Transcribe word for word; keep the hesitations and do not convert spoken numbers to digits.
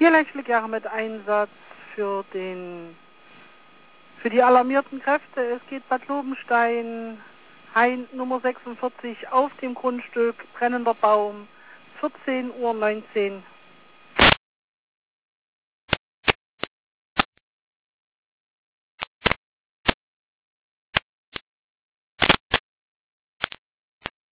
Hier Lechlegere mit Einsatz für den für die alarmierten Kräfte. Es geht Bad Lobenstein, Hain Nummer sechsundvierzig auf dem Grundstück, brennender Baum, vierzehn Uhr neunzehn